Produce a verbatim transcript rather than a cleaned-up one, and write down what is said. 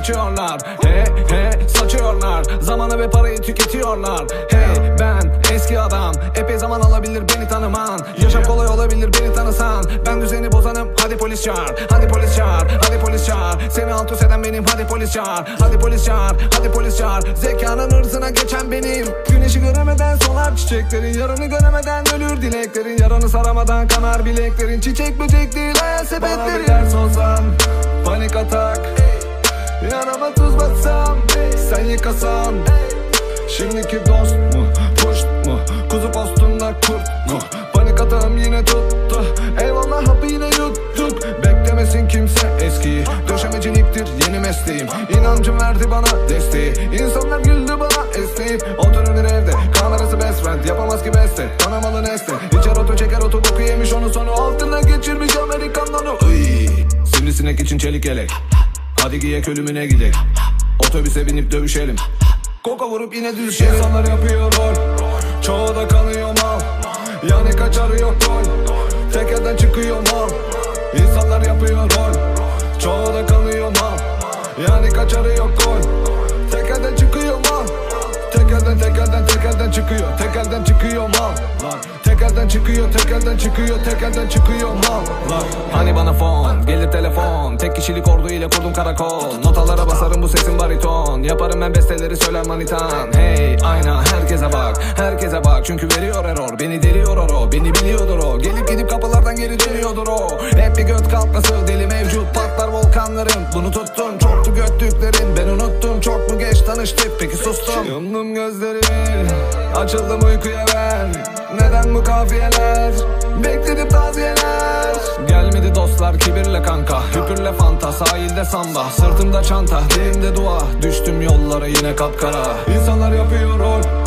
açıyorlar. He he saçıyorlar, zamanı ve parayı tüketiyorlar. Hey ben eski adam, epey zaman alabilir beni tanıman. Yaşam kolay olabilir beni tanısan. Ben düzeni bozanım, hadi polis çağır. Hadi polis çağır, hadi polis çağır. Seni alt üst eden benim, hadi polis çağır. Hadi polis çağır, hadi polis çağır. Zekanın hırsına geçen benim. Güneşi göremeden solar çiçeklerin, yarını göremeden ölür dileklerin. Yaranı saramadan kanar bileklerin. Çiçek böcek değil hayal sepetlerin. Bana bir ders olsan, panik atak. Yanıma tuz batsam, sen yıkasan. Şimdiki dost mu, puşt mu, kuzu postunda kurt mu? Panik atağım yine tuttu, eyvallah hapı yine yuttuk. Beklemesin kimse eskiyi, döşemeciliktir yeni mesleğim. İnancım verdi bana desteği, insanlar güldü bana esneyip. Oturur evde, kamerası best friend, yapamaz ki beste, tanımalı nesne. İçer otu çeker otu boku yemiş onu, sonu altına geçirmiş Amerikan donu. Iy, sivrisinek için çelik yelek, hadi giyek ölümüne gidek. Otobüse binip dövüşelim, koka vurup yine düz şey. İnsanlar yapıyor rol, çoğu da kanıyor mal. Yani kaçarı yok gol, tek elden çıkıyor mal. İnsanlar yapıyor rol, çoğu da kanıyor mal. Yani kaçarı yok gol, tek elden çıkıyor mal. Tek elden tek elden tek elden çıkıyor, tek elden çıkıyor mal. Tek elden çıkıyor, tek elden çıkıyor, tek elden çıkıyor mal. Hani bana fon, gelir telefon. Tek kişilik ordu ile kurdum karakol. Notalara basarım bu sesin bariton. Yaparım ben besteleri söyler manitan. Hey ayna herkese bak, herkese bak. Çünkü veriyor error, beni deliyor o, beni biliyordur o. Gelip gidip kapılardan geri dönüyordur o. Hep bir göt kalkması deli mevcut, patlar volkanlarım. Bunu tuttum, çoktu göttüklerin. Ben unuttum, çok mu geç tanıştık peki sustum. Yumdum gözlerimi, açıldım uykuya ben. Neden bu kafiyeler, bekledim taziyeler. Gelmedi dostlar kibirle kanka, hüpürle fanta, sahilde samba. Sırtımda çanta, dilimde dua, düştüm yollara yine kapkara. İnsanlar yapıyor rol,